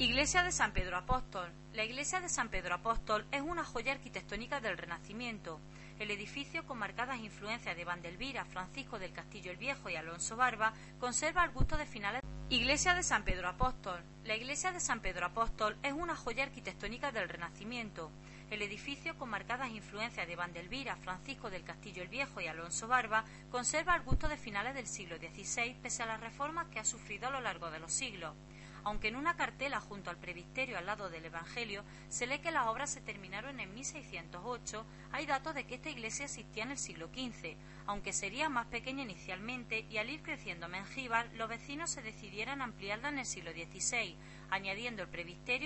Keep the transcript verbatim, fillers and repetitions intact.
Iglesia de San Pedro Apóstol. La iglesia de San Pedro Apóstol es una joya arquitectónica del Renacimiento. El edificio, con marcadas influencias de Vandelvira, Francisco del Castillo el Viejo y Alonso Barba, conserva el gusto de finales. Iglesia de San Pedro Apóstol. La iglesia de San Pedro Apóstol es una joya arquitectónica del Renacimiento. El edificio, con marcadas influencias de Vandelvira, Francisco del Castillo el Viejo y Alonso Barba, conserva el gusto de finales del siglo dieciséis, pese a las reformas que ha sufrido a lo largo de los siglos. Aunque en una cartela junto al presbiterio al lado del Evangelio se lee que las obras se terminaron en mil seiscientos ocho, hay datos de que esta iglesia existía en el siglo quince, aunque sería más pequeña inicialmente, y al ir creciendo Mengíbar, los vecinos se decidieran a ampliarla en el siglo dieciséis, añadiendo el presbiterio